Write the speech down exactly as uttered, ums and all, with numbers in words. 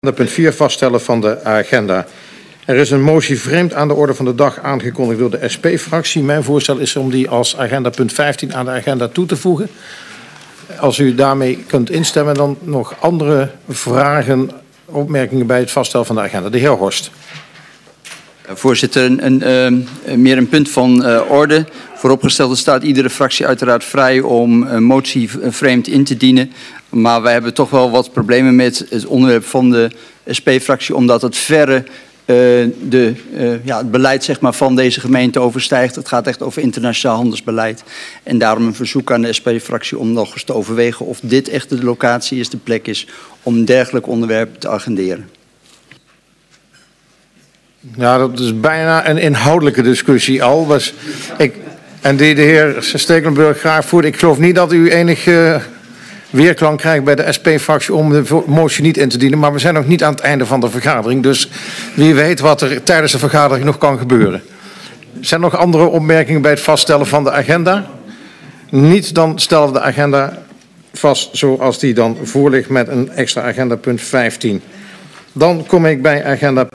Punt vier, vaststellen van de agenda. Er is een motie vreemd aan de orde van de dag aangekondigd door de S P-fractie. Mijn voorstel is om die als agenda punt vijftien aan de agenda toe te voegen. Als u daarmee kunt instemmen, dan nog andere vragen, opmerkingen bij het vaststellen van de agenda. De heer Horst. Voorzitter, een, een, uh, meer een punt van uh, orde. Vooropgesteld staat iedere fractie uiteraard vrij om een motie vreemd in te dienen. Maar wij hebben toch wel wat problemen met het onderwerp van de S P-fractie, omdat het verre uh, de, uh, ja, het beleid zeg maar, van deze gemeente overstijgt. Het gaat echt over internationaal handelsbeleid. En daarom een verzoek aan de S P-fractie om nog eens te overwegen of dit echt de locatie is, de plek is om een dergelijk onderwerp te agenderen. Ja, dat is bijna een inhoudelijke discussie al. Dus ik, en die de heer Stekelenburg graag voert. Ik geloof niet dat u enig uh, weerklank krijgt bij de S P-fractie om de motie niet in te dienen. Maar we zijn nog niet aan het einde van de vergadering. Dus wie weet wat er tijdens de vergadering nog kan gebeuren. Zijn er nog andere opmerkingen bij het vaststellen van de agenda? Niet, dan stellen we de agenda vast zoals die dan voor ligt met een extra agenda punt vijftien. Dan kom ik bij agenda